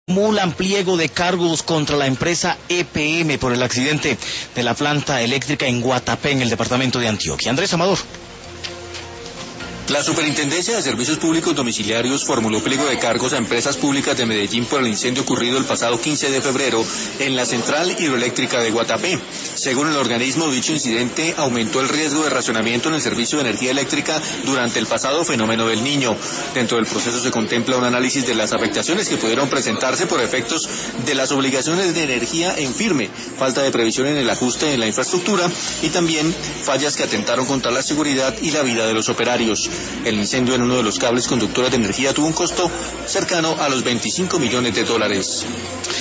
Acumulan pliego de cargos contra la empresa EPM por el accidente de la planta eléctrica en Guatapé, en el departamento de Antioquia. Andrés Amador. La Superintendencia de Servicios Públicos Domiciliarios formuló pliego de cargos a empresas públicas de Medellín por el incendio ocurrido el pasado 15 de febrero en la central hidroeléctrica de Guatapé. Según el organismo, dicho incidente aumentó el riesgo de racionamiento en el servicio de energía eléctrica durante el pasado fenómeno del Niño. Dentro del proceso se contempla un análisis de las afectaciones que pudieron presentarse por efectos de las obligaciones de energía en firme, falta de previsión en el ajuste en la infraestructura y también fallas que atentaron contra la seguridad y la vida de los operarios. El incendio en uno de los cables conductores de energía tuvo un costo cercano a los $25 millones.